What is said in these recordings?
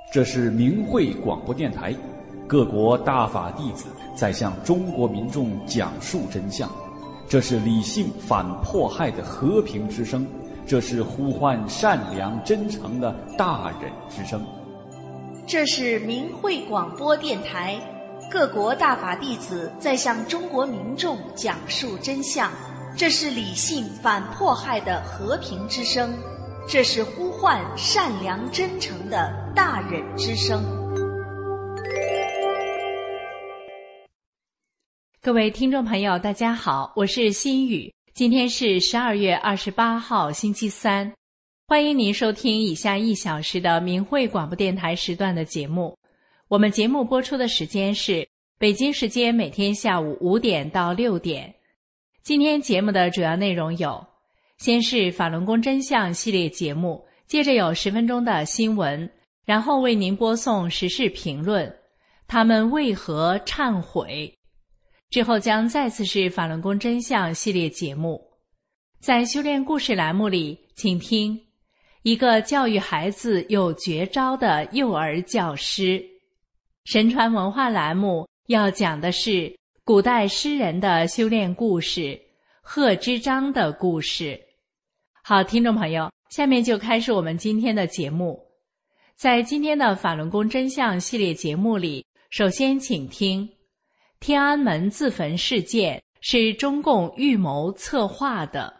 这是明慧广播电台，各国大法弟子在向中国民众讲述真相。这是理性反迫害的和平之声，这是呼唤善良真诚的大忍之声。 这是明慧广播电台，各国大法弟子在向中国民众讲述真相。这是理性反迫害的和平之声，这是呼唤善良真诚的大忍之声。 各位听众朋友大家好，我是心雨，今天是12月28号星期三，欢迎您收听以下1小时的明慧广播电台时段的节目。我们节目播出的时间是北京时间每天下午5点到6点。今天节目的主要内容有：先是法轮功真相系列节目，接着有10分钟的新闻，然后为您播送时事评论，他们为何忏悔？之后将再次是法轮功真相系列节目。在修炼故事栏目里，请听一个教育孩子有绝招的幼儿教师。神传文化栏目要讲的是古代诗人的修炼故事，贺知章的故事。好，听众朋友，下面就开始我们今天的节目。在今天的法轮功真相系列节目里，首先请听天安门自焚事件是中共预谋策划的。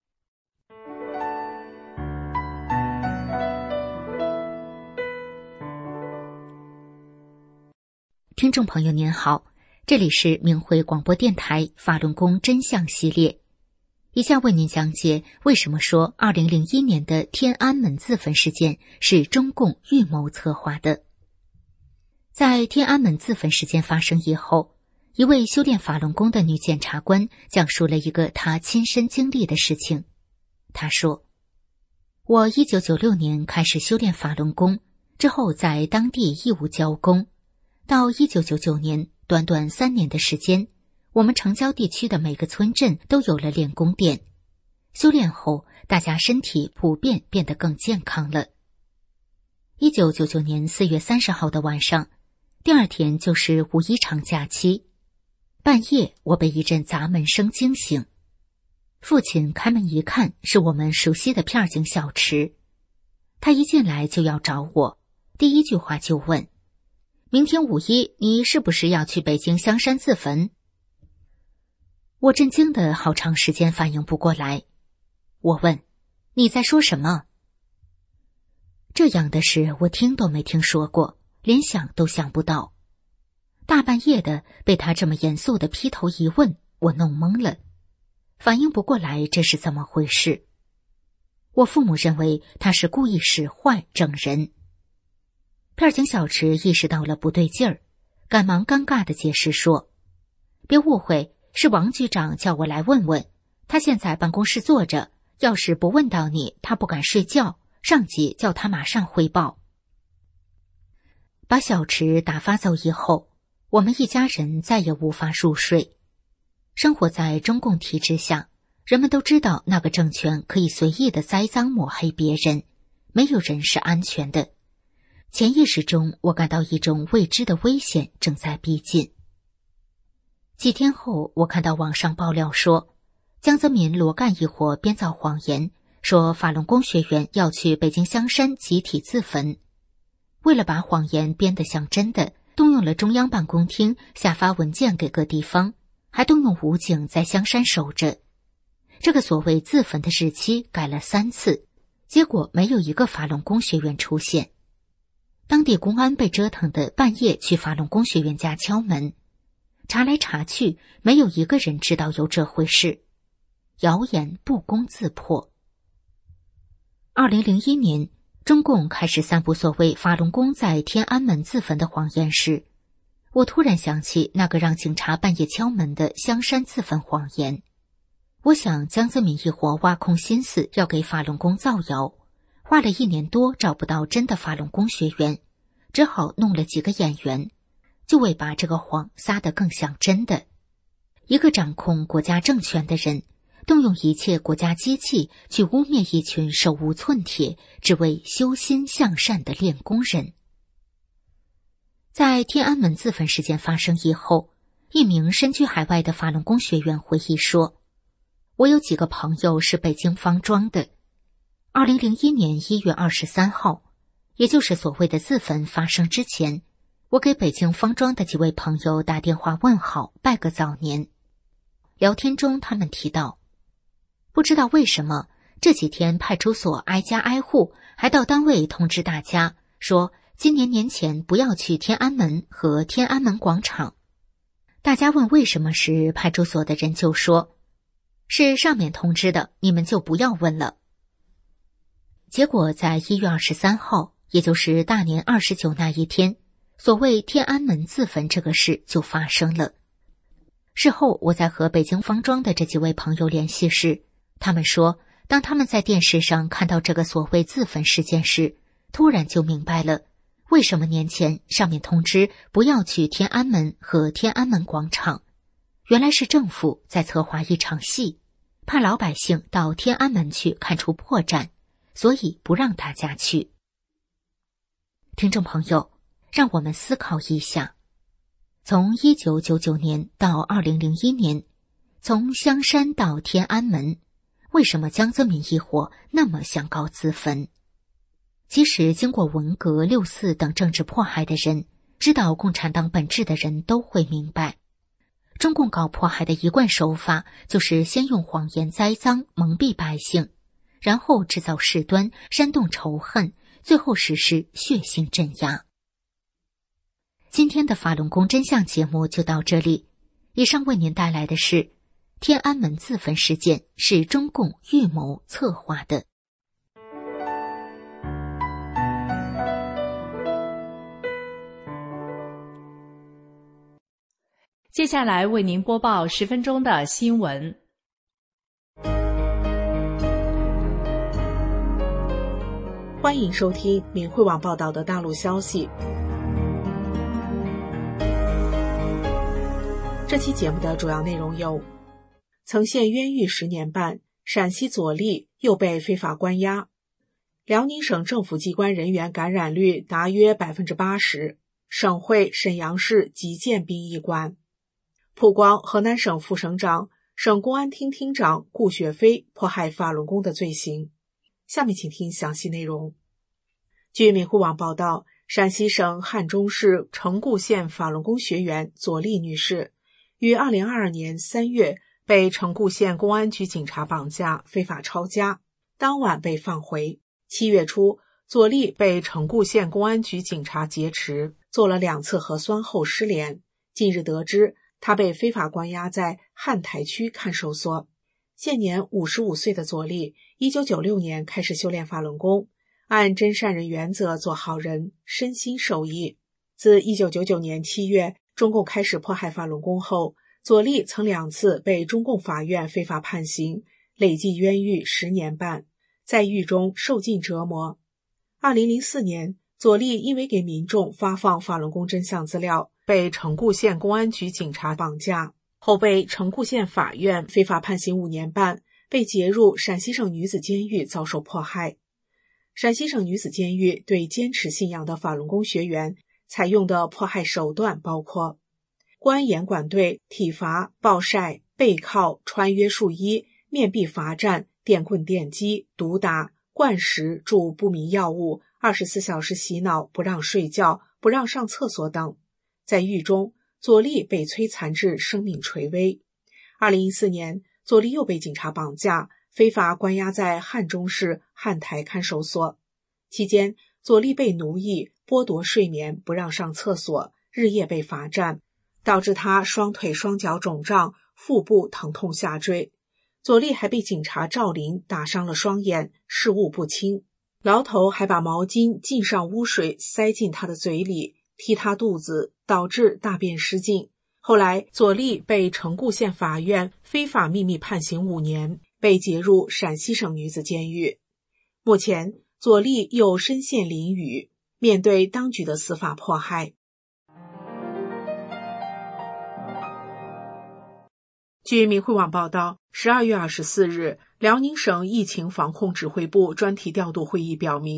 听众朋友您好，这里是明慧广播电台法轮功真相系列，以下为您讲解为什么说2001年的天安门自焚事件是中共预谋策划的。在天安门自焚事件发生以后，一位修炼法轮功的女检察官讲述了一个她亲身经历的事情。她说，我1996年开始修炼法轮功，之后在当地义务教功，到1999年短短3年的时间，我们城郊地区的每个村镇都有了练功店。修炼后，大家身体普遍变得更健康了。1999年4月30号的晚上，第二天就是五一长假期。半夜，我被一阵砸门声惊醒。父亲开门一看，是我们熟悉的片警小池。他一进来就要找我，第一句话就问：明天五一，你是不是要去北京香山自焚？我震惊的好长时间反应不过来。我问：你在说什么？这样的事我听都没听说过，连想都想不到。大半夜的被他这么严肃的劈头一问，我弄懵了，反应不过来这是怎么回事。我父母认为他是故意使坏整人。片警小池意识到了不对劲儿，赶忙尴尬地解释说：别误会，是王局长叫我来问问，他现在办公室坐着，要是不问到你，他不敢睡觉，上级叫他马上汇报。把小池打发走以后，我们一家人再也无法入睡。生活在中共体制下，人们都知道那个政权可以随意的栽赃抹黑别人，没有人是安全的。潜意识中，我感到一种未知的危险正在逼近。几天后，我看到网上爆料说，江泽民、罗干一伙编造谎言，说法轮功学员要去北京香山集体自焚。为了把谎言编得像真的，动用了中央办公厅下发文件给各地方，还动用武警在香山守着。这个所谓自焚的日期改了3次，结果没有一个法轮功学员出现。当地公安被折腾的半夜去法轮功学员家敲门，查来查去，没有一个人知道有这回事。谣言不攻自破。2001年，中共开始散布所谓法轮功在天安门自焚的谎言时，我突然想起那个让警察半夜敲门的香山自焚谎言。我想江泽民一伙挖空心思要给法轮功造谣，花了1年多找不到真的法轮功学员，只好弄了几个演员，就为把这个谎撒得更像真的。一个掌控国家政权的人，动用一切国家机器去污蔑一群手无寸铁、只为修心向善的练功人。 在天安门自焚事件发生以后，一名身居海外的法轮功学员回忆说，我有几个朋友是北京方庄的。2001年1月23号，也就是所谓的自焚发生之前，我给北京方庄的几位朋友打电话问好，拜个早年。聊天中他们提到，不知道为什么这几天派出所挨家挨户，还到单位通知大家说今年年前不要去天安门和天安门广场。大家问为什么时，派出所的人就说，是上面通知的，你们就不要问了。结果在1月23号，也就是大年29那一天，所谓天安门自焚这个事就发生了。事后我在和北京方庄的这几位朋友联系时，他们说，当他们在电视上看到这个所谓自焚事件时，突然就明白了，为什么年前上面通知不要去天安门和天安门广场。原来是政府在策划一场戏，怕老百姓到天安门去看出破绽，所以不让大家去。听众朋友，让我们思考一下，从1999年到2001年，从香山到天安门，为什么江泽民一伙那么想搞自焚？即使经过文革、六四等政治迫害的人，知道共产党本质的人都会明白，中共搞迫害的一贯手法就是先用谎言栽赃蒙蔽百姓，然后制造事端，煽动仇恨，最后实施血腥镇压。今天的法轮功真相节目就到这里，以上为您带来的是天安门自焚事件是中共预谋策划的。 接下来为您播报10分钟的新闻。 欢迎收听明慧网报道的大陆消息。这期节目的主要内容有：曾陷冤狱10年半，陕西左利又被非法关押；辽宁省政府机关人员感染率达约 80%， 省会沈阳市急建殡仪馆；曝光河南省副省长、省公安厅厅长顾雪飞迫害法轮功的罪行。下面请听详细内容。据明慧网报道，陕西省汉中市城固县法轮功学员左利女士于2022年3月被城固县公安局警察绑架，非法抄家，当晚被放回。7月初，左利被城固县公安局警察劫持，做了2次核酸后失联。近日得知，他被非法关押在汉台区看守所。现年55岁的左利1996年开始修炼法轮功，按真善人原则做好人，身心受益。自1999年7月中共开始迫害法轮功后，左利曾2次被中共法院非法判刑，累计冤狱10年半，在狱中受尽折磨。2004年，左利因为给民众发放法轮功真相资料，被城固县公安局警察绑架，后被城固县法院非法判刑5年半，被劫入陕西省女子监狱遭受迫害。陕西省女子监狱对坚持信仰的法轮功学员采用的迫害手段包括公安严管队、体罚、暴晒、背铐、穿约束衣、面壁罚站、电棍电击、毒打、灌食、注不明药物、24小时洗脑、不让睡觉、不让上厕所等。在狱中，左利被摧残至生命垂危。2014年，左利又被警察绑架，非法关押在汉中市汉台看守所。期间，左利被奴役、剥夺睡眠、不让上厕所，日夜被罚站，导致他双腿双脚肿胀，腹部疼痛下坠。左利还被警察赵林打伤了双眼，视物不清。牢头还把毛巾浸上污水塞进他的嘴里，踢他肚子，导致大便失禁。后来，左利被城固县法院非法秘密判刑5年，被劫入陕西省女子监狱。目前，左利又身陷囹圄，面对当局的司法迫害。据明慧网报道，12月24日，辽宁省疫情防控指挥部专题调度会议表明，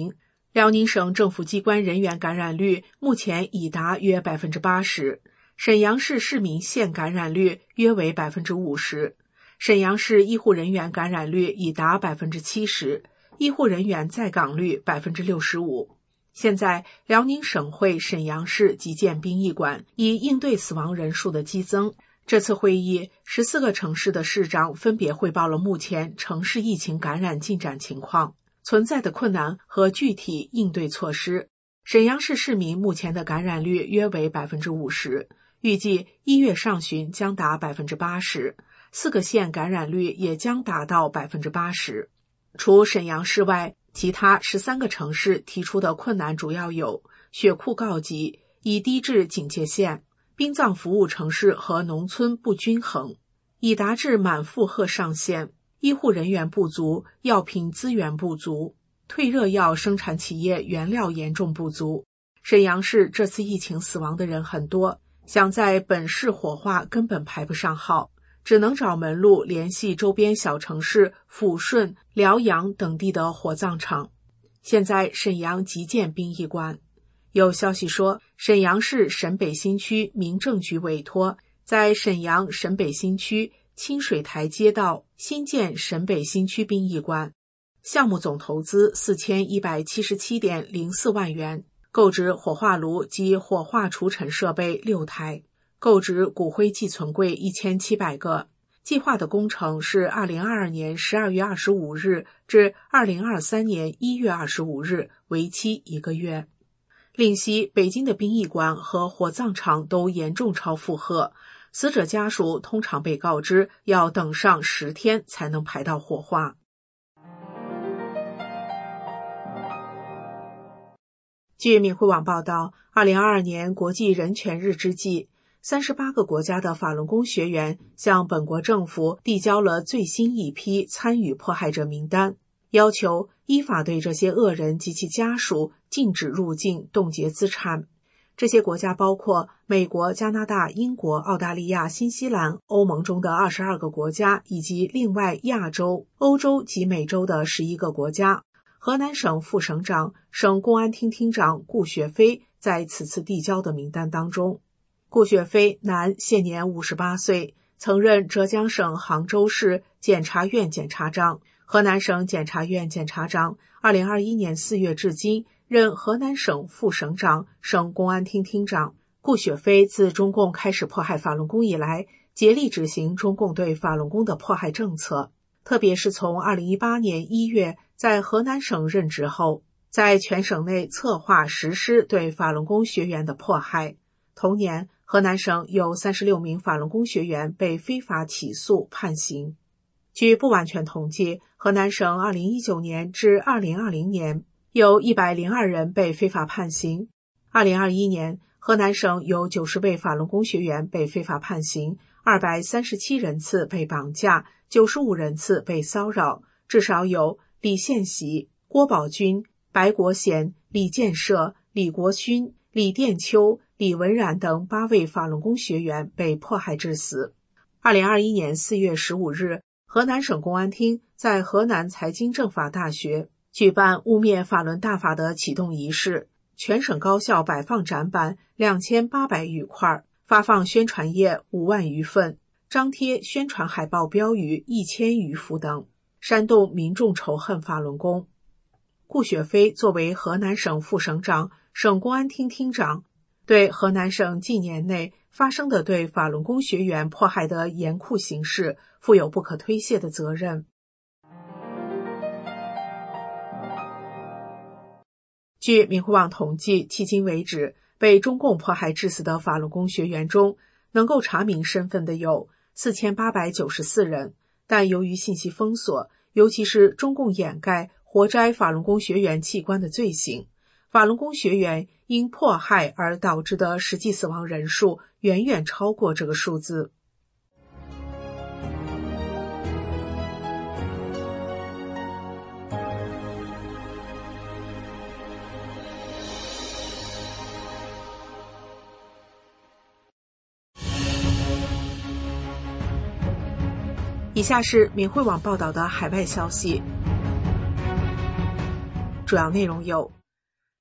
辽宁省政府机关人员感染率目前已达约 80%， 沈阳市市民县感染率约为 50%， 沈阳市医护人员感染率已达 70%， 医护人员在岗率 65%。 现在辽宁省会沈阳市急建殡仪馆，以应对死亡人数的激增。这次会议14个城市的市长分别汇报了目前城市疫情感染进展情况、存在的困难和具体应对措施。沈阳市市民目前的感染率约为 50%， 预计1月上旬将达 80%， 4个县感染率也将达到 80%。 除沈阳市外，其他13个城市提出的困难主要有血库告急、已低至警戒线、殡葬服务城市和农村不均衡、已达至满负荷上限、医护人员不足、药品资源不足、退热药生产企业原料严重不足。沈阳市这次疫情死亡的人很多，想在本市火化根本排不上号，只能找门路联系周边小城市抚顺、辽阳等地的火葬场。现在沈阳急建殡仪馆。有消息说，沈阳市沈北新区民政局委托在沈阳沈北新区清水台街道新建沈北新区殡仪馆，项目总投资4177.04万元，购置火化炉及火化除尘设备6台，购置骨灰寄存柜1700个。计划的工程是2022年12月25日至2023年1月25日，为期1个月。另悉，北京的殡仪馆和火葬场都严重超负荷，死者家属通常被告知要等上10天才能排到火化。据闽汇网报道，2022年国际人权日之际，38个国家的法轮功学员向本国政府递交了最新一批参与迫害者名单，要求依法对这些恶人及其家属禁止入境、冻结资产。这些国家包括美国、加拿大、英国、澳大利亚、新西兰、欧盟中的22个国家，以及另外亚洲、欧洲及美洲的11个国家。河南省副省长、省公安厅厅长顾雪飞在此次递交的名单当中。顾雪飞，男，现年58岁，曾任浙江省杭州市检察院检察长、河南省检察院检察长，2021年4月至今任河南省副省长、省公安厅厅长。顾雪飞自中共开始迫害法轮功以来，竭力执行中共对法轮功的迫害政策，特别是从2018年1月在河南省任职后，在全省内策划实施对法轮功学员的迫害。同年，河南省有36名法轮功学员被非法起诉判刑。据不完全统计，河南省2019年至2020年有102人被非法判刑。2021年，河南省有90位法轮功学员被非法判刑，237人次被绑架，95人次被骚扰，至少有李献喜、郭宝军、白国贤、李建设、李国勋、李殿秋、李文然等8位法轮功学员被迫害致死。2021年4月15日，河南省公安厅在河南财经政法大学举办污蔑法轮大法的启动仪式，全省高校摆放展板2800余块，发放宣传页5万余份，张贴宣传海报标语1000余幅等，煽动民众仇恨法轮功。顾雪飞作为河南省副省长、省公安厅厅长，对河南省近年内发生的对法轮功学员迫害的严酷形势负有不可推卸的责任。据闽汇网统计，迄今为止，被中共迫害致死的法轮功学员中，能够查明身份的有4894人，但由于信息封锁，尤其是中共掩盖活摘法轮功学员器官的罪行，法轮功学员因迫害而导致的实际死亡人数远远超过这个数字。以下是闽汇网报道的海外消息，主要内容有：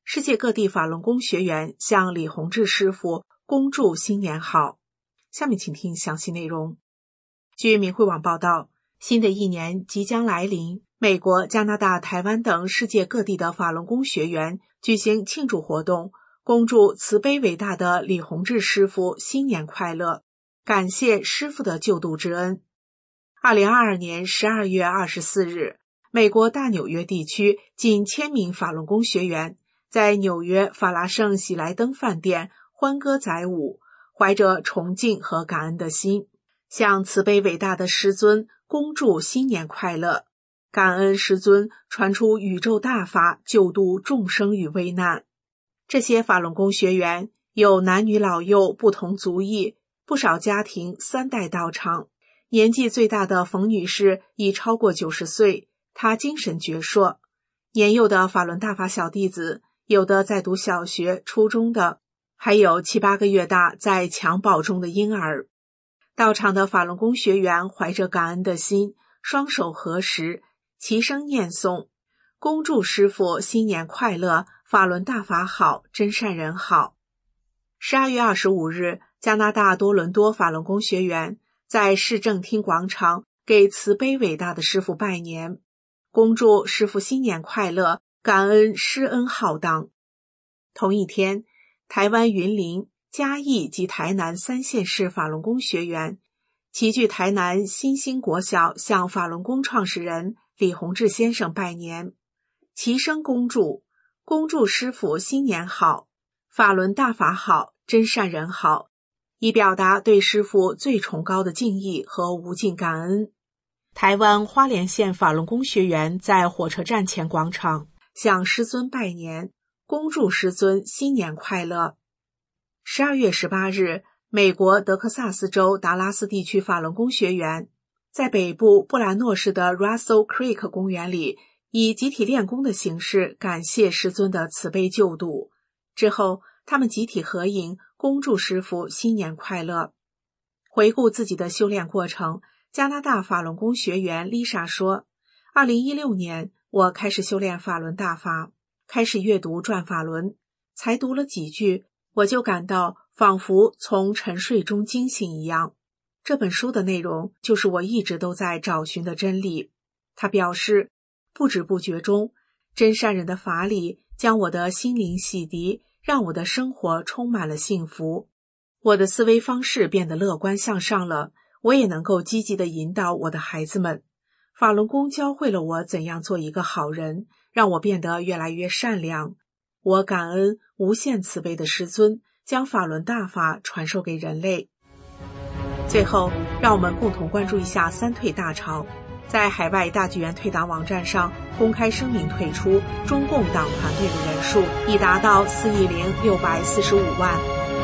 世界各地法轮功学员向李洪志师傅恭祝新年好。下面请听详细内容。据明慧网报道，新的一年即将来临，美国、加拿大、台湾等世界各地的法轮功学员举行庆祝活动，恭祝慈悲伟大的李洪志师傅新年快乐，感谢师傅的救度之恩。2022年12月24日，美国大纽约地区近1000名法轮功学员在纽约法拉盛喜来登饭店欢歌载舞，怀着崇敬和感恩的心，向慈悲伟大的师尊恭祝新年快乐，感恩师尊传出宇宙大法，救度众生于危难。这些法轮功学员有男女老幼不同族裔，不少家庭3代到场。年纪最大的冯女士已超过90岁，她精神矍铄。年幼的法轮大法小弟子，有的在读小学、初中的，还有7、8个月大在襁褓中的婴儿。到场的法轮功学员怀着感恩的心，双手合十，齐声念诵，恭祝师父新年快乐，法轮大法好，真善人好。12月25日，加拿大多伦多法轮功学员在市政厅广场给慈悲伟大的师父拜年，恭祝师父新年快乐，感恩师恩浩荡。同一天，台湾云林、嘉义及台南3县市法轮功学员齐聚台南新兴国小，向法轮功创始人李洪志先生拜年，齐声恭祝师父新年好，法轮大法好，真善人好，以表达对师父最崇高的敬意和无尽感恩。台湾花莲县法轮功学员在火车站前广场向师尊拜年，恭祝师尊新年快乐。12月18日，美国德克萨斯州达拉斯地区法轮功学员在北部布兰诺市的 Russell Creek 公园里，以集体练功的形式感谢师尊的慈悲救度。之后，他们集体合影，恭祝师父新年快乐。回顾自己的修炼过程，加拿大法轮功学员 Lisa 说，2016年我开始修炼法轮大法，开始阅读转法轮，才读了几句，我就感到仿佛从沉睡中惊醒一样。这本书的内容就是我一直都在找寻的真理。他表示，不知不觉中，真善人的法理将我的心灵洗涤，让我的生活充满了幸福。我的思维方式变得乐观向上了，我也能够积极地引导我的孩子们。法轮功教会了我怎样做一个好人，让我变得越来越善良。我感恩无限慈悲的师尊，将法轮大法传授给人类。最后，让我们共同关注一下3退大潮。在海外大剧院退党网站上公开声明退出中共党团队的人数已达到4.645亿。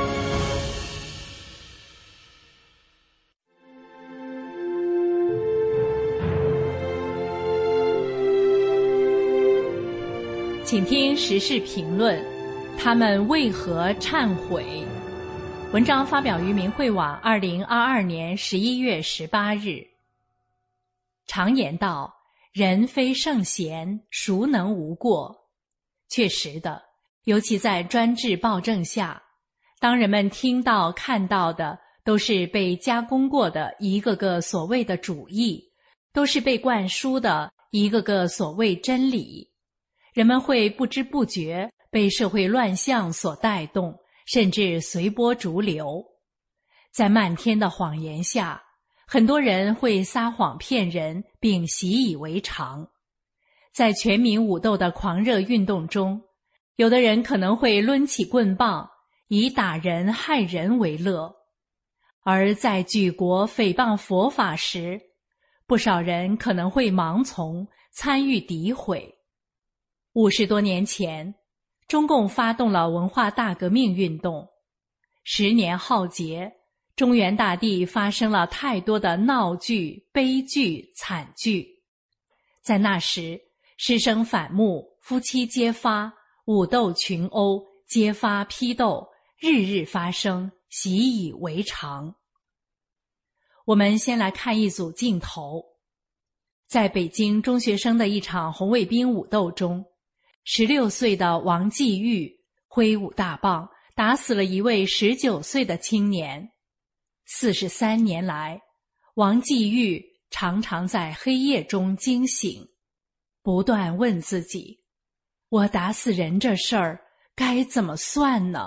请听时事评论，他们为何忏悔？文章发表于明慧网2022年11月18日。常言道，人非圣贤，孰能无过？确实的，尤其在专制暴政下，当人们听到看到的都是被加工过的一个个所谓的主义，都是被灌输的一个个所谓真理，人们会不知不觉被社会乱象所带动，甚至随波逐流。在漫天的谎言下，很多人会撒谎骗人，并习以为常。在全民武斗的狂热运动中，有的人可能会抡起棍棒，以打人害人为乐；而在举国诽谤佛法时，不少人可能会盲从，参与诋毁。50多年前，中共发动了文化大革命运动，10年浩劫，中原大地发生了太多的闹剧、悲剧、惨剧。在那时，师生反目，夫妻揭发，武斗群殴，揭发批斗，日日发生，习以为常。我们先来看一组镜头。在北京中学生的一场红卫兵武斗中， 16岁的王继玉挥舞大棒，打死了一位19岁的青年。43年来，王继玉常常在黑夜中惊醒，不断问自己：我打死人这事儿该怎么算呢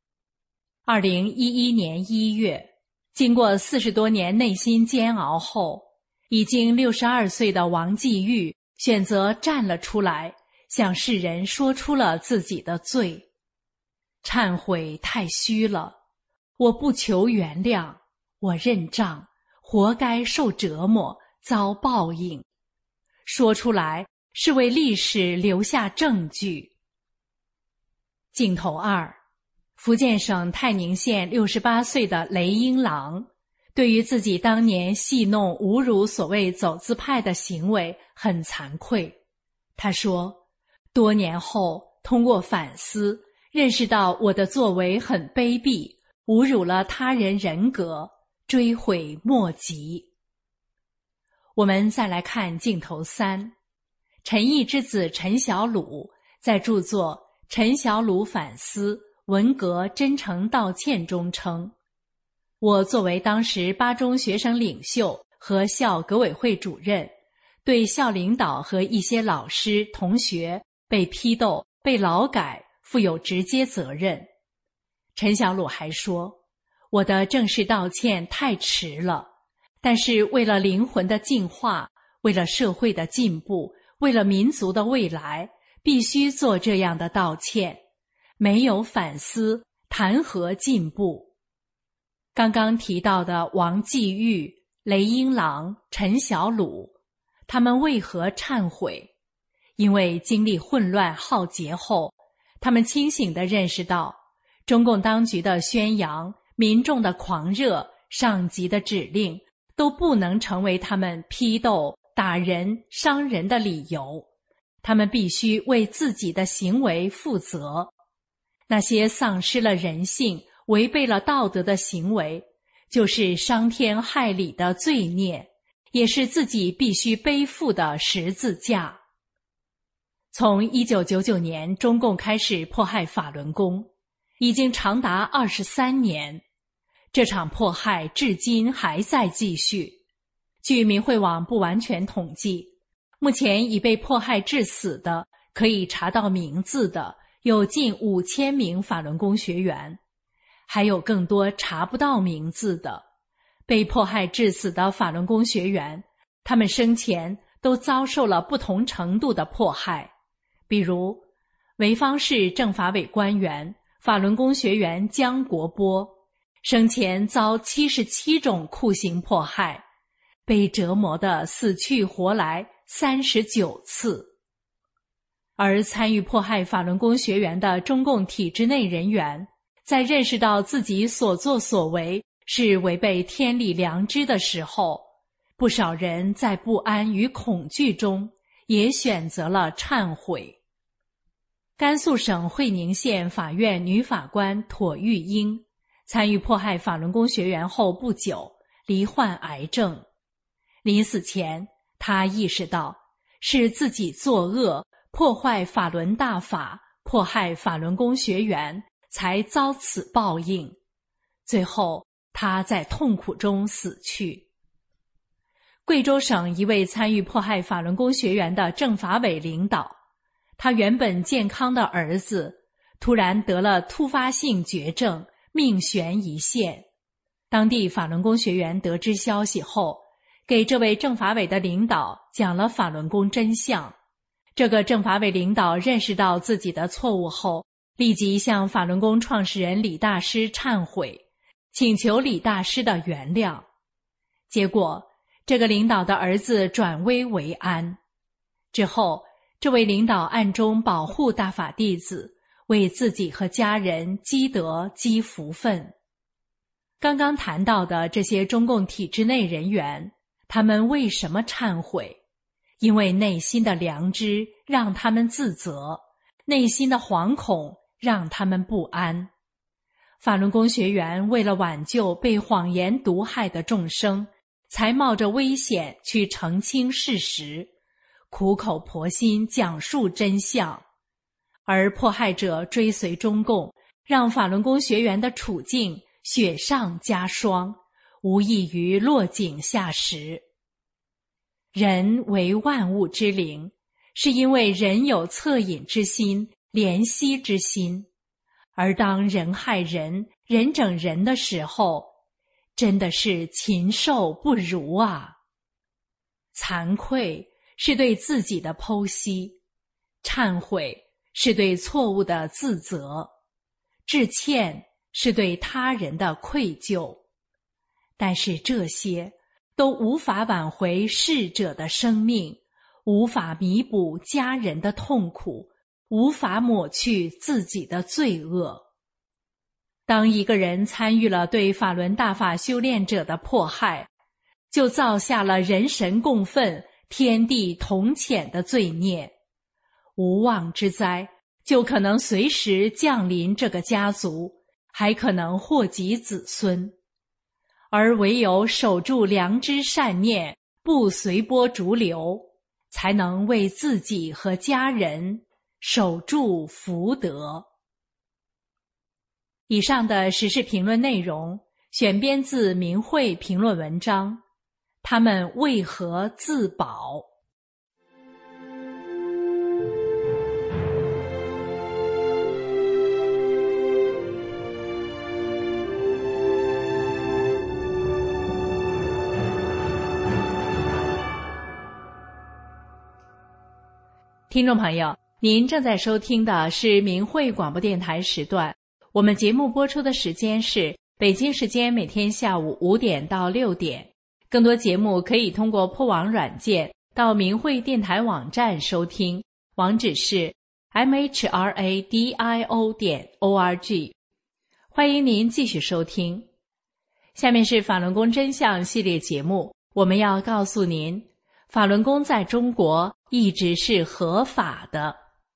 ？2011年1月，经过40多年内心煎熬后，已经62岁的王继玉选择站了出来，向世人说出了自己的罪。忏悔太虚了，我不求原谅，我认账，活该受折磨，遭报应。说出来是为历史留下证据。镜头2，福建省泰宁县68岁的雷英郎，对于自己当年戏弄侮辱所谓走资派的行为很惭愧。他说，多年后通过反思，认识到我的作为很卑鄙，侮辱了他人人格，追悔莫及。我们再来看镜头3，陈毅之子陈小鲁在著作《陈小鲁反思文革真诚道歉》中称，我作为当时8中学生领袖和校革委会主任，对校领导和一些老师同学被批斗被劳改负有直接责任。陈小鲁还说，我的正式道歉太迟了，但是为了灵魂的净化，为了社会的进步，为了民族的未来，必须做这样的道歉。没有反思，谈何进步？刚刚提到的王继玉、雷英郎、陈小鲁，他们为何忏悔？因为经历混乱浩劫后，他们清醒地认识到，中共当局的宣扬、民众的狂热、上级的指令，都不能成为他们批斗、打人、伤人的理由。他们必须为自己的行为负责。那些丧失了人性、违背了道德的行为，就是伤天害理的罪孽，也是自己必须背负的十字架。从1999年中共开始迫害法轮功，已经长达23年，这场迫害至今还在继续。据明慧网不完全统计，目前已被迫害致死的，可以查到名字的，有近5000名法轮功学员，还有更多查不到名字的。被迫害致死的法轮功学员，他们生前都遭受了不同程度的迫害，比如潍坊市政法委官员、法轮功学员姜国波，生前遭77种酷刑迫害，被折磨得死去活来39次。而参与迫害法轮功学员的中共体制内人员，在认识到自己所作所为是违背天理良知的时候，不少人在不安与恐惧中也选择了忏悔。甘肃省会宁县法院女法官妥玉英参与迫害法轮功学员后不久，罹患癌症。临死前，她意识到是自己作恶，破坏法轮大法，迫害法轮功学员，才遭此报应。最后，他在痛苦中死去。贵州省一位参与迫害法轮功学员的政法委领导，他原本健康的儿子突然得了突发性绝症，命悬一线。当地法轮功学员得知消息后，给这位政法委的领导讲了法轮功真相。这个政法委领导认识到自己的错误后，立即向法轮功创始人李大师忏悔，请求李大师的原谅。结果，这个领导的儿子转危为安。之后，这位领导暗中保护大法弟子，为自己和家人积德积福分。刚刚谈到的这些中共体制内人员，他们为什么忏悔？因为内心的良知让他们自责，内心的惶恐让他们不安。法轮功学员为了挽救被谎言毒害的众生，才冒着危险去澄清事实，苦口婆心讲述真相。 而迫害者追随中共，让法轮功学员的处境雪上加霜，无异于落井下石。人为万物之灵，是因为人有恻隐之心、怜惜之心，而当人害人、人整人的时候，真的是禽兽不如啊！惭愧是对自己的剖析，忏悔是对错误的自责，致歉是对他人的愧疚。但是这些都无法挽回逝者的生命，无法弥补家人的痛苦，无法抹去自己的罪恶。当一个人参与了对法轮大法修炼者的迫害，就造下了人神共愤、天地同谴的罪孽，无妄之灾就可能随时降临这个家族，还可能祸及子孙。而唯有守住良知善念，不随波逐流，才能为自己和家人守住福德。以上的时事评论内容选编自明慧评论文章，他们为何自保？听众朋友，您正在收听的是明慧广播电台时段，我们节目播出的时间是北京时间每天下午5点到6点。更多节目可以通过破网软件到明慧电台网站收听，网址是 mhradio.org。 欢迎您继续收听。下面是法轮功真相系列节目，我们要告诉您，法轮功在中国一直是合法的。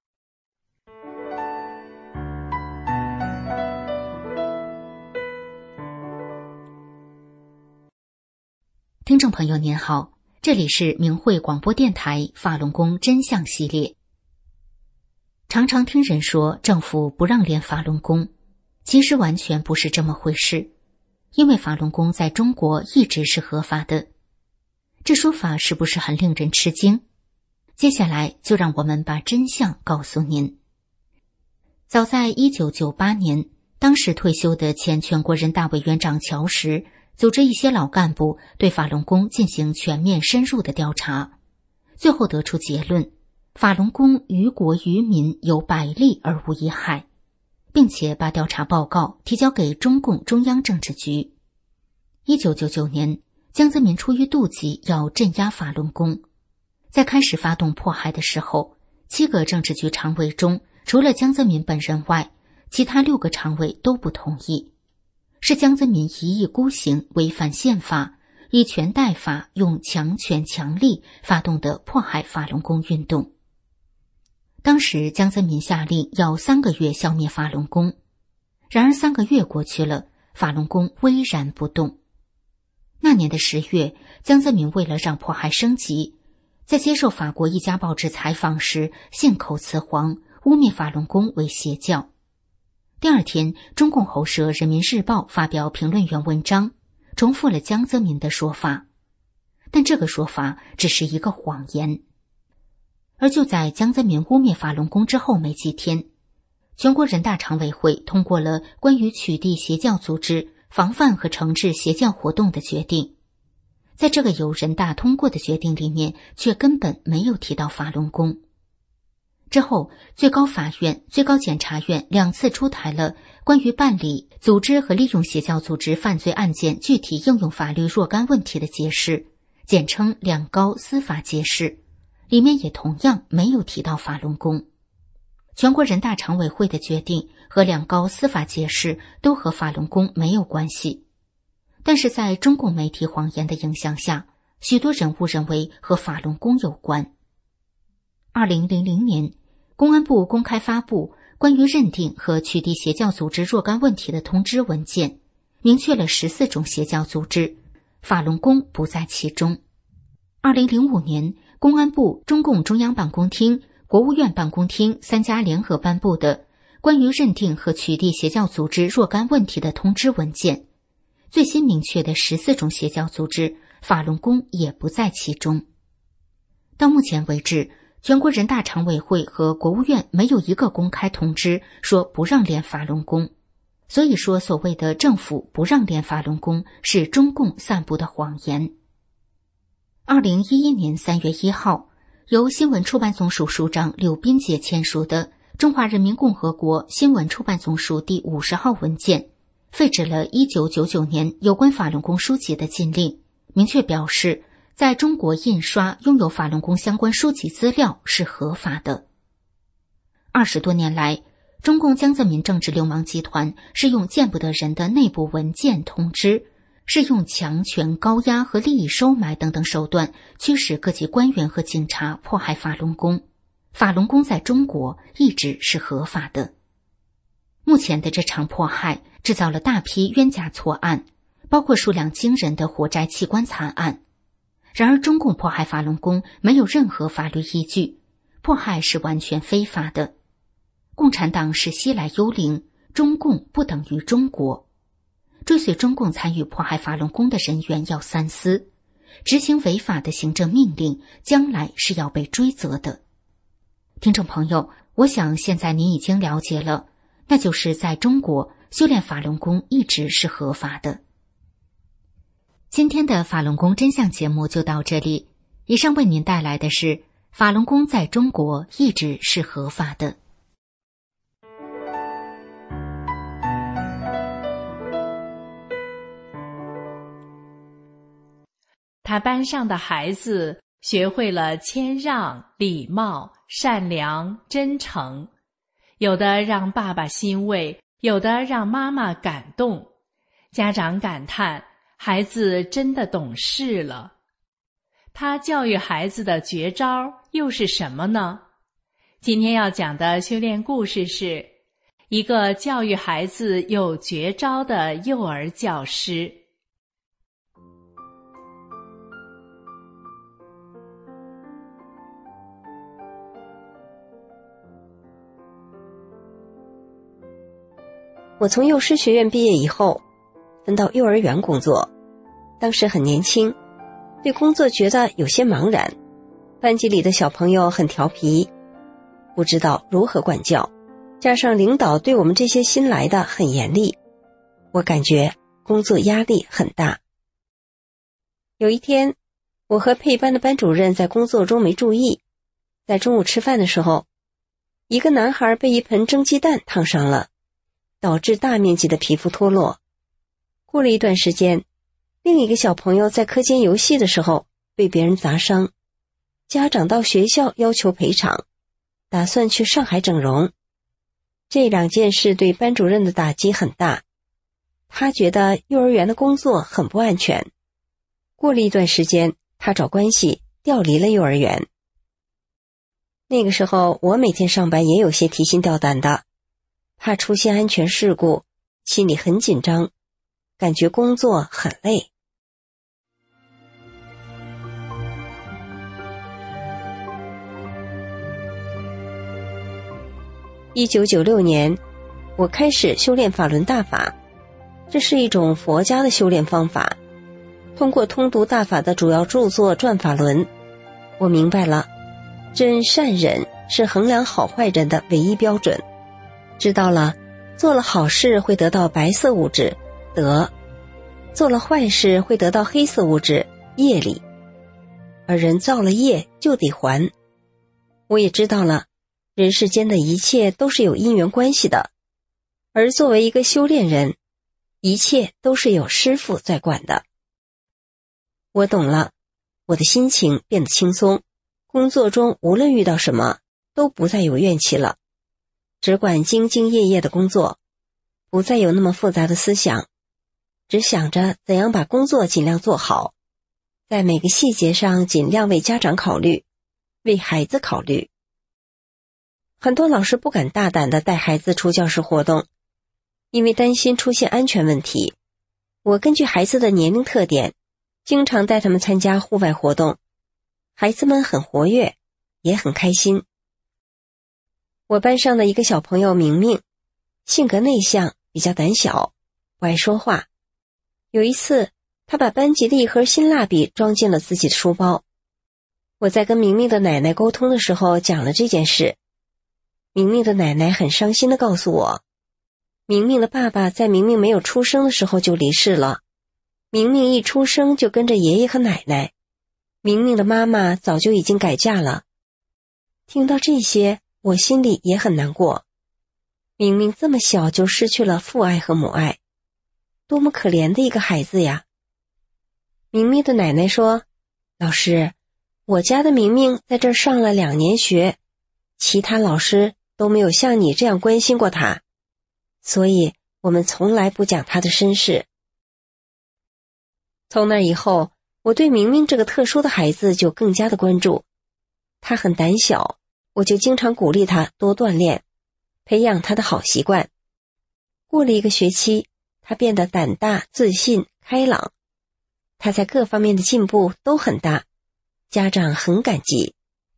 听众朋友您好，这里是明慧广播电台法轮功真相系列。常常听人说政府不让练法轮功，其实完全不是这么回事，因为法轮功在中国一直是合法的。这说法是不是很令人吃惊？接下来就让我们把真相告诉您。早在1998年，当时退休的前全国人大委员长乔石组织一些老干部对法轮功进行全面深入的调查，最后得出结论，法轮功于国于民有百利而无一害，并且把调查报告提交给中共中央政治局。1999年，江泽民出于妒忌要镇压法轮功，在开始发动迫害的时候，7个政治局常委中，除了江泽民本人外，其他6个常委都不同意。是江泽民一意孤行，违反宪法，以权代法，用强权强力发动的迫害法轮功运动。当时江泽民下令要3个月消灭法轮功，然而3个月过去了，法轮功巍然不动。那年的10月，江泽民为了让迫害升级，在接受法国一家报纸采访时信口雌黄，污蔑法轮功为邪教。第二天，中共喉舌《人民日报》发表评论员文章，重复了江泽民的说法，但这个说法只是一个谎言。而就在江泽民污蔑法轮功之后没几天，全国人大常委会通过了关于取缔邪教组织、防范和惩治邪教活动的决定。在这个由人大通过的决定里面，却根本没有提到法轮功。之后，最高法院、最高检察院2次出台了关于办理、组织和利用邪教组织犯罪案件具体应用法律若干问题的解释，简称2高司法解释，里面也同样没有提到法轮功。全国人大常委会的决定和2高司法解释都和法轮功没有关系，但是在中共媒体谎言的影响下，许多人误认为和法轮功有关。2000年，公安部公开发布关于认定和取缔邪教组织若干问题的通知文件，明确了14种邪教组织，法轮功不在其中。2005年，公安部、中共中央办公厅、 国务院办公厅3家联合颁布的关于认定和取缔邪教组织若干问题的通知文件，最新明确的14种邪教组织，法轮功也不在其中。到目前为止，全国人大常委会和国务院没有一个公开通知说不让练法轮功，所以说所谓的政府不让练法轮功是中共散布的谎言。2011年3月1号，由新闻出版总署署长柳斌杰签署的《中华人民共和国新闻出版总署第50号文件》，废止了1999年有关法轮功书籍的禁令，明确表示在中国印刷拥有法轮功相关书籍资料是合法的。20多年来，中共江泽民政治流氓集团是用见不得人的内部文件通知，是用强权高压和利益收买等等手段驱使各级官员和警察迫害法轮功。法轮功在中国一直是合法的。目前的这场迫害制造了大批冤假错案，包括数量惊人的活摘器官惨案。然而中共迫害法轮功没有任何法律依据，迫害是完全非法的。共产党是西来幽灵，中共不等于中国。追随中共参与迫害法轮功的人员要三思，执行违法的行政命令将来是要被追责的。听众朋友，我想现在您已经了解了，那就是在中国修炼法轮功一直是合法的。今天的法轮功真相节目就到这里，以上为您带来的是法轮功在中国一直是合法的。 他班上的孩子学会了谦让、礼貌、善良、真诚，有的让爸爸欣慰，有的让妈妈感动。家长感叹，孩子真的懂事了。他教育孩子的绝招又是什么呢？今天要讲的修炼故事是一个教育孩子有绝招的幼儿教师。 我从幼师学院毕业以后，分到幼儿园工作。当时很年轻，对工作觉得有些茫然。班级里的小朋友很调皮，不知道如何管教，加上领导对我们这些新来的很严厉，我感觉工作压力很大。有一天，我和配班的班主任在工作中没注意，在中午吃饭的时候，一个男孩被一盆蒸鸡蛋烫伤了，导致大面积的皮肤脱落。过了一段时间，另一个小朋友在课间游戏的时候被别人砸伤，家长到学校要求赔偿，打算去上海整容。这两件事对班主任的打击很大，他觉得幼儿园的工作很不安全。过了一段时间，他找关系调离了幼儿园。那个时候我每天上班也有些提心吊胆的，怕出现安全事故，心里很紧张，感觉工作很累。1996年，我开始修炼法轮大法，这是一种佛家的修炼方法。通过通读大法的主要著作《转法轮》，我明白了，真善忍是衡量好坏人的唯一标准。知道了，做了好事会得到白色物质德，做了坏事会得到黑色物质业力，而人造了业就得还。我也知道了，人世间的一切都是有因缘关系的，而作为一个修炼人，一切都是有师父在管的。我懂了，我的心情变得轻松，工作中无论遇到什么都不再有怨气了，只管兢兢业业的工作，不再有那么复杂的思想，只想着怎样把工作尽量做好，在每个细节上尽量为家长考虑，为孩子考虑。很多老师不敢大胆地带孩子出教室活动，因为担心出现安全问题。我根据孩子的年龄特点，经常带他们参加户外活动，孩子们很活跃，也很开心。 我班上的一个小朋友明明，性格内向，比较胆小，不爱说话。有一次，他把班级的一盒新蜡笔装进了自己的书包。我在跟明明的奶奶沟通的时候讲了这件事。明明的奶奶很伤心地告诉我，明明的爸爸在明明没有出生的时候就离世了，明明一出生就跟着爷爷和奶奶，明明的妈妈早就已经改嫁了。听到这些，我心里也很难过。明明这么小就失去了父爱和母爱，多么可怜的一个孩子呀。明明的奶奶说，老师，我家的明明在这儿上了2年学，其他老师都没有像你这样关心过他，所以我们从来不讲他的身世。从那以后，我对明明这个特殊的孩子就更加的关注。他很胆小，我就经常鼓励他多锻炼，培养他的好习惯。过了1个学期，他变得胆大、自信、开朗，他在各方面的进步都很大，家长很感激。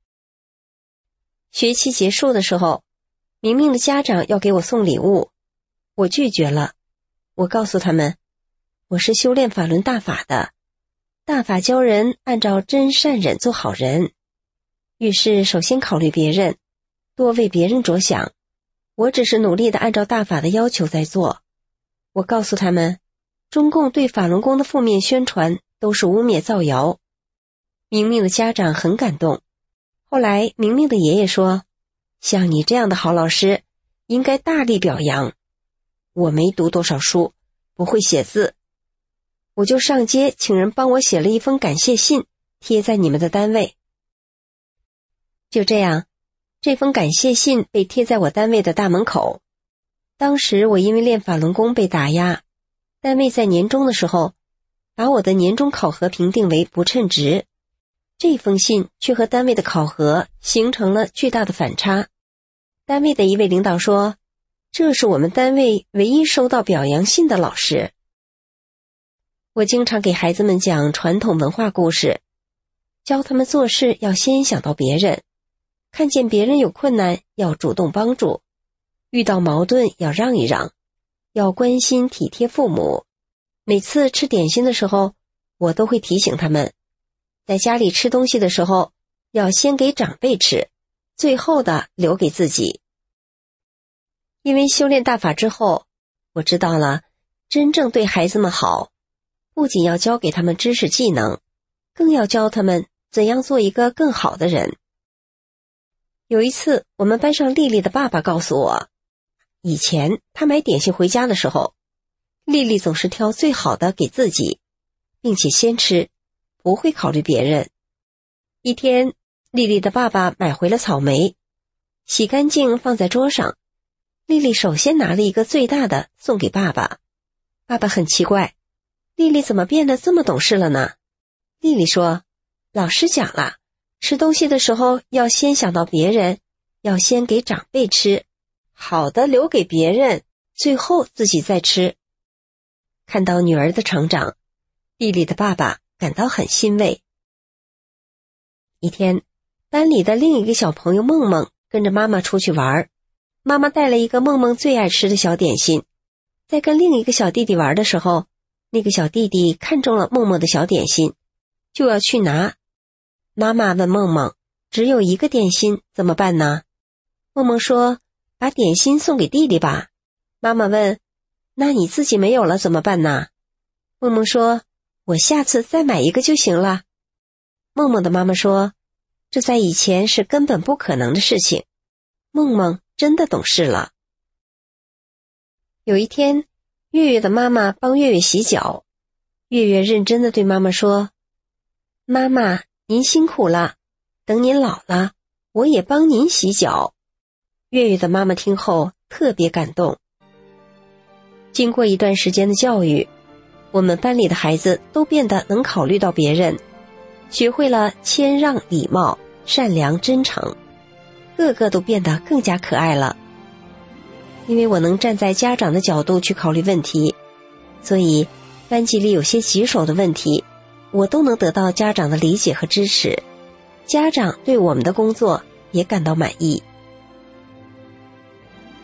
学期结束的时候，明明的家长要给我送礼物，我拒绝了。我告诉他们，我是修炼法轮大法的，大法教人按照真善忍做好人，遇事首先考虑别人，多为别人着想，我只是努力地按照大法的要求在做。我告诉他们，中共对法轮功的负面宣传都是污蔑造谣。明明的家长很感动。后来明明的爷爷说，像你这样的好老师应该大力表扬。我没读多少书，不会写字，我就上街请人帮我写了一封感谢信，贴在你们的单位。就这样，这封感谢信被贴在我单位的大门口。当时我因为练法轮功被打压，单位在年终的时候把我的年终考核评定为不称职，这封信却和单位的考核形成了巨大的反差。单位的一位领导说，这是我们单位唯一收到表扬信的老师。我经常给孩子们讲传统文化故事，教他们做事要先想到别人，看见别人有困难要主动帮助，遇到矛盾要让一让，要关心体贴父母。每次吃点心的时候，我都会提醒他们，在家里吃东西的时候要先给长辈吃，最后的留给自己。因为修炼大法之后，我知道了真正对孩子们好，不仅要教给他们知识技能，更要教他们怎样做一个更好的人。有一次，我们班上丽丽的爸爸告诉我，以前他买点心回家的时候，丽丽总是挑最好的给自己，并且先吃，不会考虑别人。一天，丽丽的爸爸买回了草莓，洗干净放在桌上，丽丽首先拿了一个最大的送给爸爸。爸爸很奇怪，丽丽怎么变得这么懂事了呢？丽丽说，老师讲了，吃东西的时候要先想到别人，要先给长辈吃，好的留给别人，最后自己再吃。看到女儿的成长，丽丽的爸爸感到很欣慰。一天，班里的另一个小朋友梦梦跟着妈妈出去玩，妈妈带了一个梦梦最爱吃的小点心。在跟另一个小弟弟玩的时候，那个小弟弟看中了梦梦的小点心，就要去拿。妈妈问梦梦，只有一个点心怎么办呢？梦梦说，把点心送给弟弟吧。妈妈问，那你自己没有了怎么办呢？梦梦说，我下次再买一个就行了。梦梦的妈妈说，这在以前是根本不可能的事情。梦梦真的懂事了。有一天，月月的妈妈帮月月洗脚，月月认真地对妈妈说，妈妈，您辛苦了，等您老了，我也帮您洗脚。月月的妈妈听后特别感动。经过一段时间的教育，我们班里的孩子都变得能考虑到别人，学会了谦让、礼貌、善良、真诚，个个都变得更加可爱了。因为我能站在家长的角度去考虑问题，所以班级里有些棘手的问题，我都能得到家长的理解和支持，家长对我们的工作也感到满意。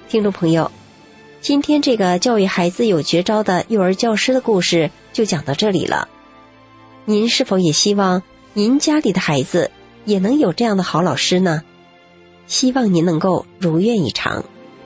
听众朋友，今天这个教育孩子有绝招的幼儿教师的故事就讲到这里了。您是否也希望您家里的孩子也能有这样的好老师呢？希望您能够如愿以偿。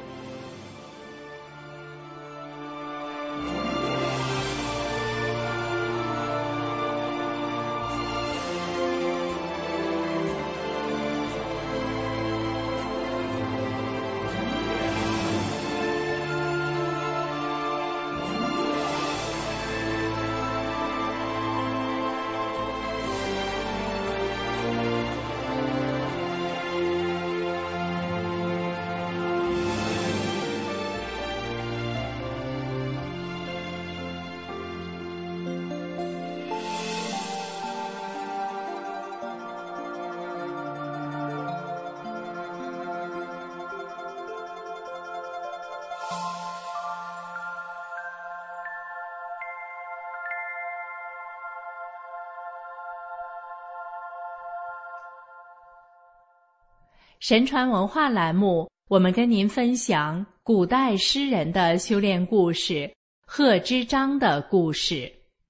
神传文化栏目，我们跟您分享古代诗人的修炼故事，贺知章的故事。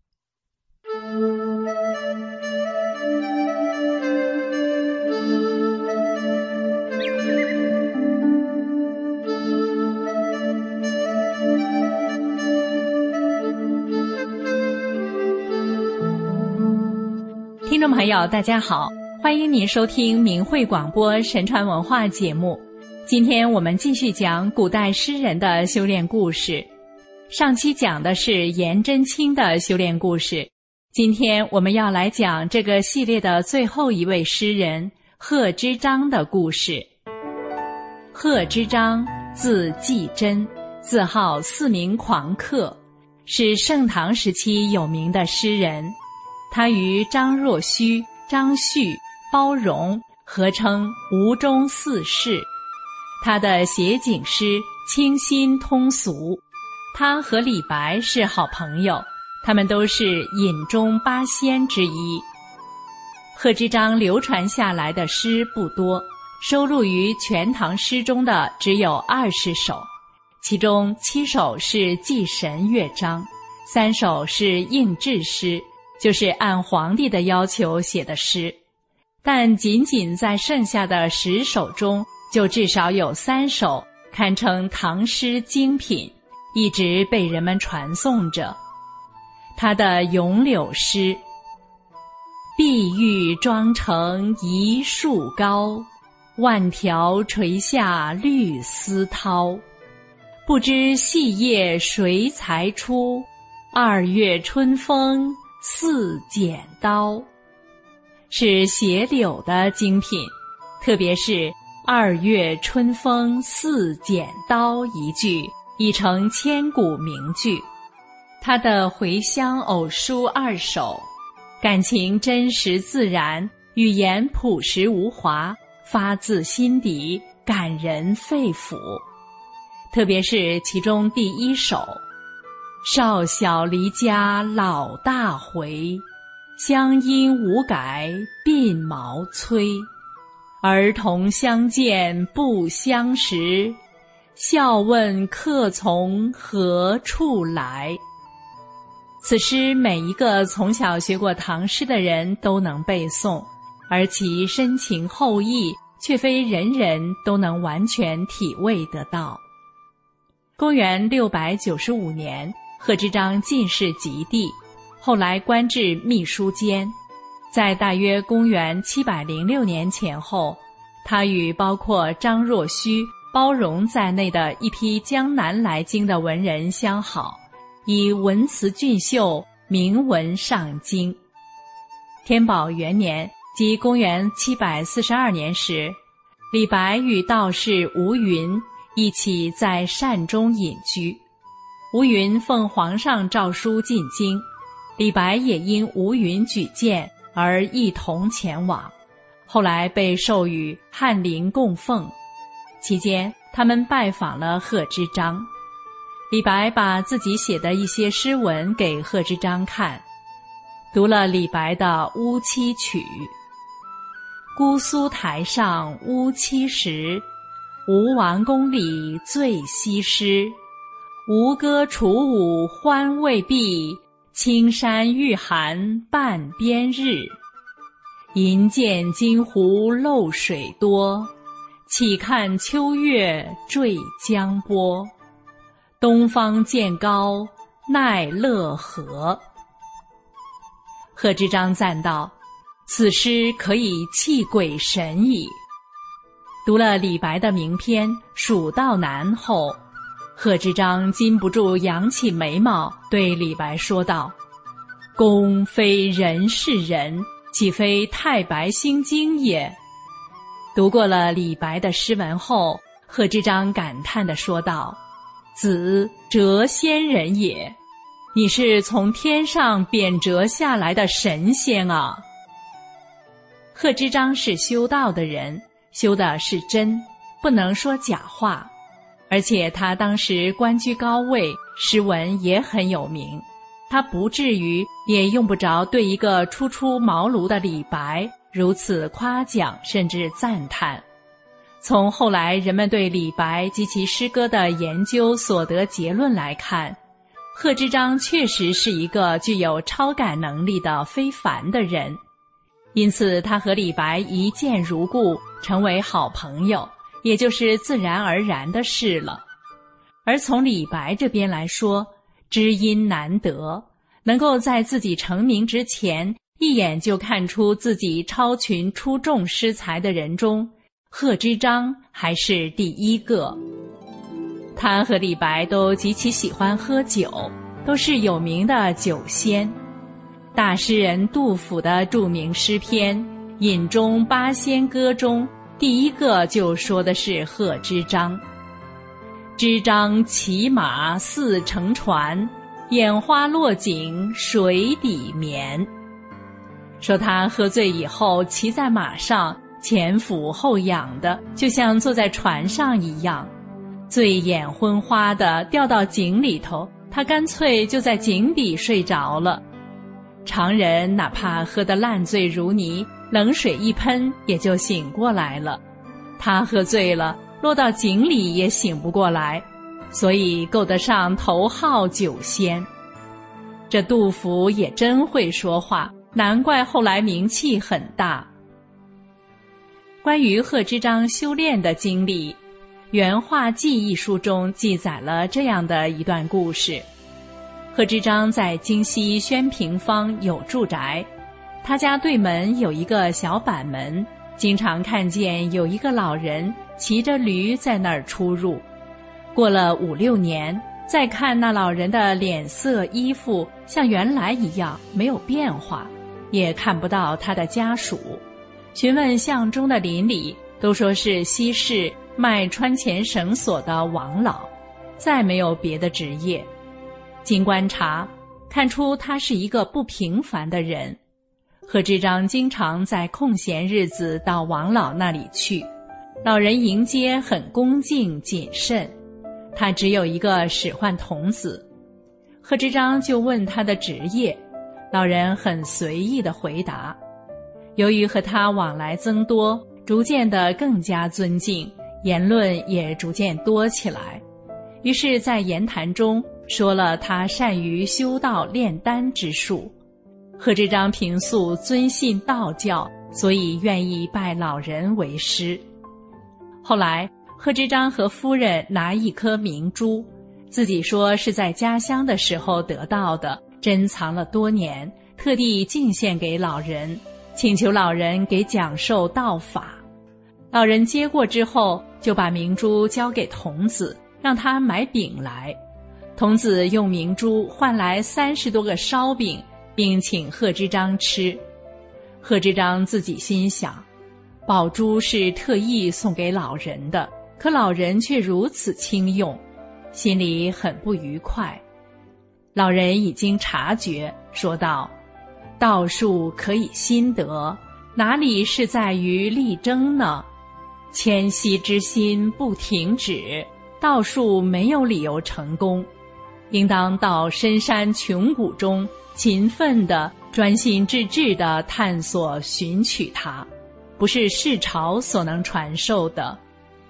听众朋友，大家好，欢迎您收听明慧广播神传文化节目。今天我们继续讲古代诗人的修炼故事。上期讲的是颜真卿的修炼故事，今天我们要来讲这个系列的最后一位诗人贺知章的故事。贺知章字季真，自号四明狂客，是盛唐时期有名的诗人。他与张若虚、张旭、包容合称吴中四士。他的写景诗清新通俗，他和李白是好朋友，他们都是饮中八仙之一。贺知章流传下来的诗不多，收录于《全唐诗》中的只有20首，其中7首是祭神乐章，3首是应制诗，就是按皇帝的要求写的诗。但仅仅在剩下的10首中，就至少有3首堪称唐诗精品，一直被人们传颂着。他的咏柳诗：碧玉妆成一树高，万条垂下绿丝绦。不知细叶谁裁出，2月春风似剪刀。是写柳的精品，特别是2月春风似剪刀一句，已成千古名句。他的回乡偶书2首，感情真实自然，语言朴实无华，发自心底，感人肺腑。特别是其中第1首：少小离家老大回，乡音无改鬓毛衰。儿童相见不相识，笑问客从何处来。此诗每一个从小学过唐诗的人都能背诵，而其深情厚意却非人人都能完全体味得到。公元695年，贺知章进士及第，后来官至秘书监。在大约公元706年前后，他与包括张若虚、包容在内的一批江南来京的文人相好，以文辞俊秀，名闻上京。天宝元年，即公元742年时，李白与道士吴云一起在善中隐居。吴云奉皇上诏书进京，李白也因吴云举荐而一同前往，后来被授予翰林供奉。期间他们拜访了贺知章，李白把自己写的一些诗文给贺知章看，读了李白的《乌栖曲》：姑苏台上乌栖时， 吴王宫里最西施。吴歌楚舞欢未毕，青山欲寒半边日。银剑金湖漏水多，岂看秋月坠江波。东方渐高奈勒何。贺知章赞道：此诗可以泣鬼神矣。读了李白的名篇《蜀道难》后，贺知章禁不住扬起眉毛，对李白说道：公非人是人，岂非太白星经也？读过了李白的诗文后，贺知章感叹地说道：子谪仙人也，你是从天上贬谪下来的神仙啊！贺知章是修道的人，修的是真，不能说假话。而且他当时官居高位，诗文也很有名，他不至于也用不着对一个初出茅庐的李白如此夸奖甚至赞叹。从后来人们对李白及其诗歌的研究所得结论来看，贺知章确实是一个具有超感能力的非凡的人，因此他和李白一见如故，成为好朋友，也就是自然而然的事了。而从李白这边来说，知音难得，能够在自己成名之前一眼就看出自己超群出众诗才的人中，贺知章还是第一个。他和李白都极其喜欢喝酒，都是有名的酒仙。大诗人杜甫的著名诗篇《饮中八仙歌》中，第一个就说的是贺知章。知章骑马似乘船，眼花落井水底眠。说他喝醉以后骑在马上，前俯后仰的，就像坐在船上一样，醉眼昏花的掉到井里头，他干脆就在井底睡着了。常人哪怕喝得烂醉如泥，冷水一喷也就醒过来了，他喝醉了，落到井里也醒不过来，所以够得上头号酒仙。这杜甫也真会说话，难怪后来名气很大。关于贺知章修炼的经历，《原画记》一书中记载了这样的一段故事。贺知章在京西宣平坊有住宅，他家对门有一个小板门，经常看见有一个老人骑着驴在那儿出入。过了5、6年，再看那老人的脸色衣服像原来一样没有变化，也看不到他的家属。询问巷中的邻里，都说是西市卖穿钱绳索的王老，再没有别的职业。经观察，看出他是一个不平凡的人。贺知章经常在空闲日子到王老那里去，老人迎接很恭敬谨慎。他只有一个使唤童子，贺知章就问他的职业，老人很随意地回答。由于和他往来增多，逐渐地更加尊敬，言论也逐渐多起来。于是在言谈中说了他善于修道炼丹之术。贺知章平素尊信道教，所以愿意拜老人为师。后来贺知章和夫人拿一颗明珠，自己说是在家乡的时候得到的，珍藏了多年，特地敬献给老人，请求老人给讲授道法。老人接过之后，就把明珠交给童子，让他买饼来。童子用明珠换来30多个烧饼，并请贺知章吃。贺知章自己心想，宝珠是特意送给老人的，可老人却如此轻用，心里很不愉快。老人已经察觉，说道：道术可以心得，哪里是在于力争呢？谦虚之心不停止，道术没有理由成功，应当到深山穷谷中勤奋地专心致志地探索寻取它，不是世朝所能传授的。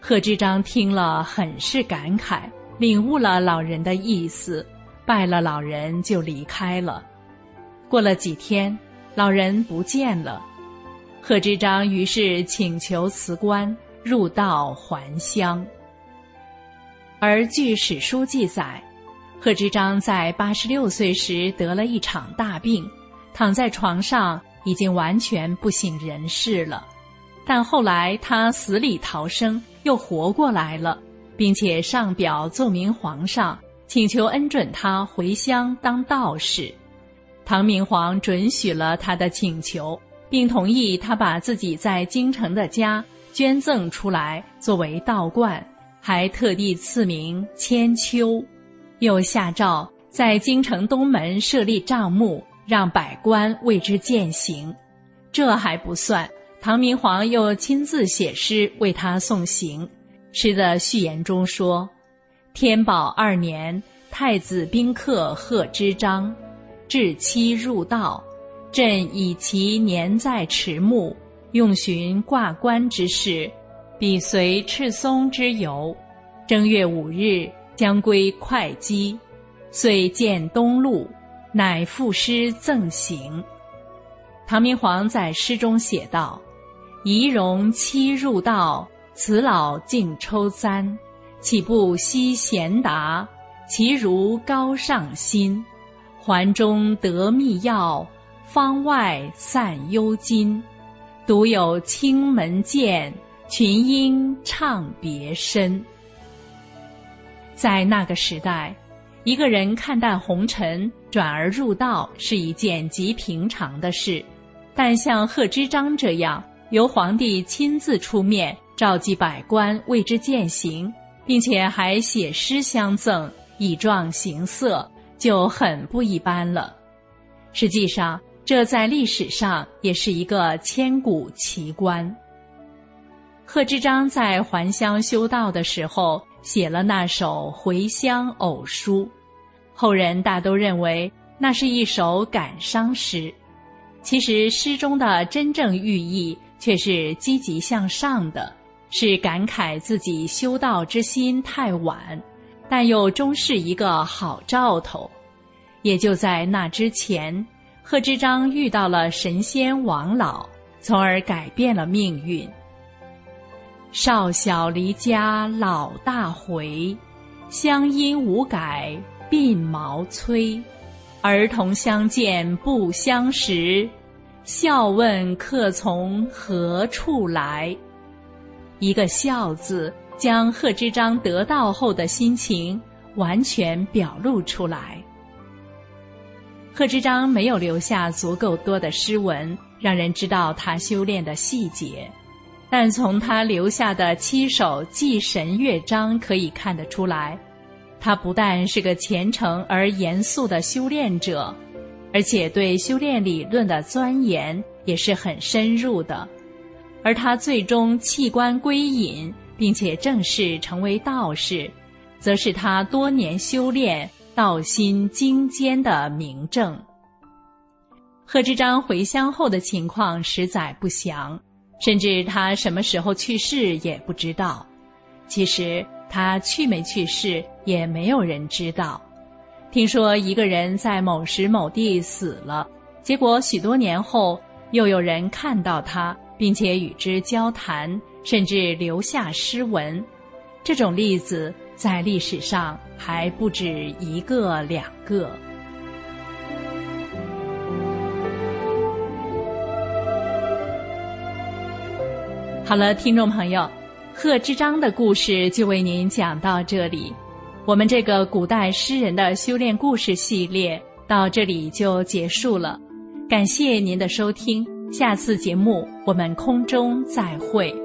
贺知章听了很是感慨，领悟了老人的意思，拜了老人就离开了。过了几天，老人不见了，贺知章于是请求辞官，入道还乡。而据史书记载，贺知章在86岁时得了一场大病，躺在床上已经完全不省人事了。但后来他死里逃生，又活过来了，并且上表奏明皇上，请求恩准他回乡当道士。唐明皇准许了他的请求，并同意他把自己在京城的家捐赠出来作为道观，还特地赐名千秋，又下诏在京城东门设立帐幕，让百官为之践行。这还不算，唐明皇又亲自写诗为他送行。诗的序言中说：天宝2年，太子宾客贺知章，至期入道，朕以其年在迟暮，用循挂冠之事，彼随赤松之游。正月5日，将归会稽，遂见东路，乃赋诗赠行。唐明皇在诗中写道：仪容期入道，此老竟抽簪，岂不惜贤达，其如高尚心。环中得密钥，方外散幽津。独有青门见，群英唱别深。在那个时代，一个人看淡红尘，转而入道是一件极平常的事。但像贺知章这样，由皇帝亲自出面召集百官为之践行，并且还写诗相赠，以壮形色，就很不一般了。实际上，这在历史上也是一个千古奇观。贺知章在还乡修道的时候，写了那首回乡偶书，后人大都认为那是一首感伤诗。其实诗中的真正寓意却是积极向上的，是感慨自己修道之心太晚，但又终是一个好兆头。也就在那之前，贺知章遇到了神仙王老，从而改变了命运。少小离家老大回，乡音无改鬓毛衰。儿童相见不相识，笑问客从何处来。一个笑字，将贺知章得道后的心情完全表露出来。贺知章没有留下足够多的诗文，让人知道他修炼的细节，但从他留下的7首祭神乐章可以看得出来，他不但是个虔诚而严肃的修炼者，而且对修炼理论的钻研也是很深入的。而他最终弃官归隐，并且正式成为道士，则是他多年修炼道心精坚的明证。贺知章回乡后的情况实在不详，甚至他什么时候去世也不知道。其实他去没去世也没有人知道。听说一个人在某时某地死了，结果许多年后又有人看到他，并且与之交谈，甚至留下诗文。这种例子在历史上还不止1个2个。好了，听众朋友，贺知章的故事就为您讲到这里。我们这个古代诗人的修炼故事系列到这里就结束了，感谢您的收听，下次节目我们空中再会。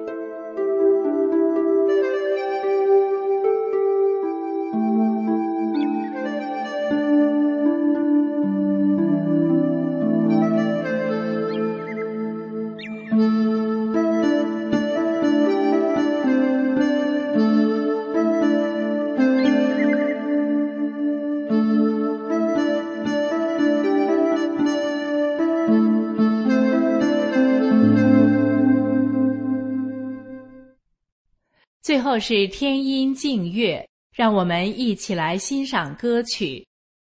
最后是天音静乐，让我们一起来欣赏歌曲。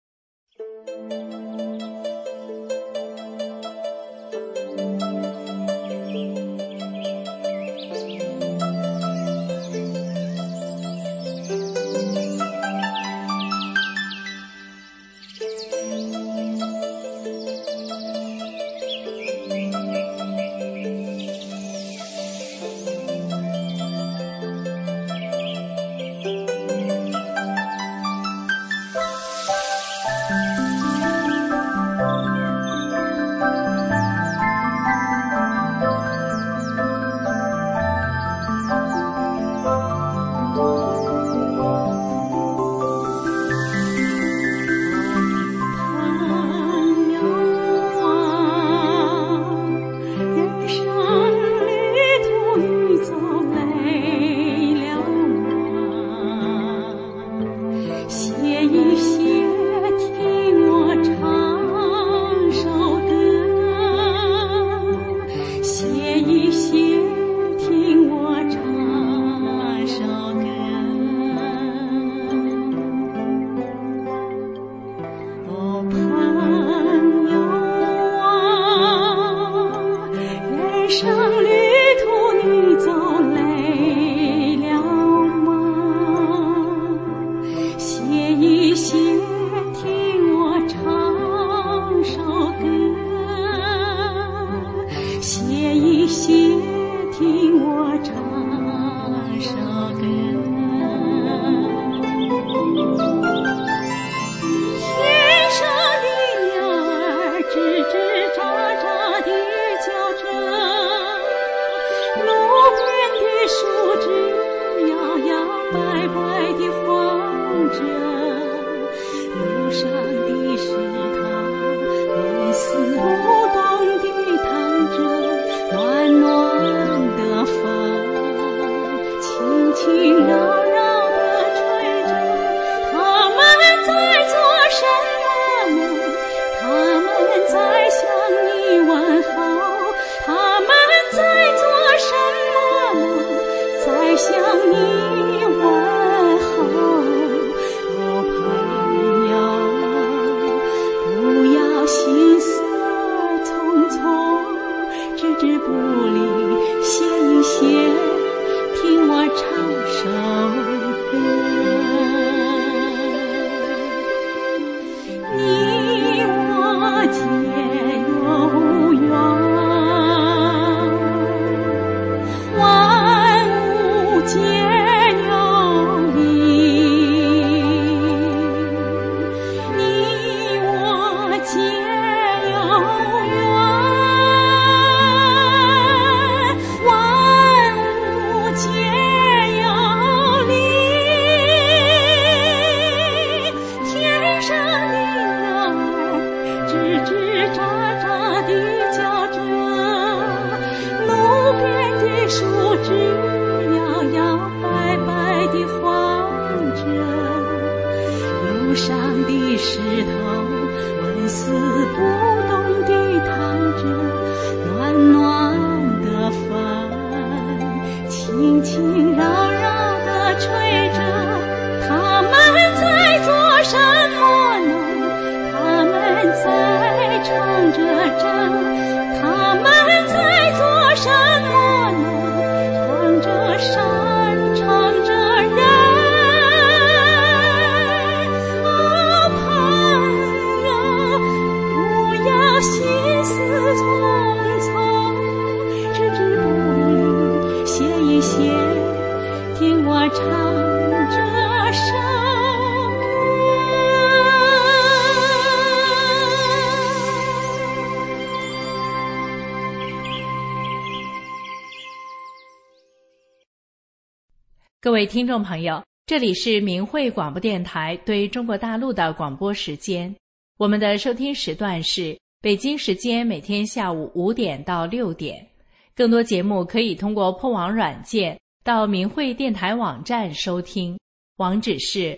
各位听众朋友，这里是明慧广播电台对中国大陆的广播时间。我们的收听时段是北京时间每天下午5点到6点。更多节目可以通过破网软件到明慧电台网站收听，网址是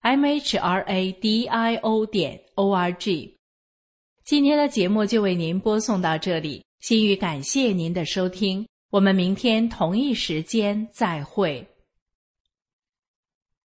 mhradio.org。今天的节目就为您播送到这里，心语感谢您的收听，我们明天同一时间再会。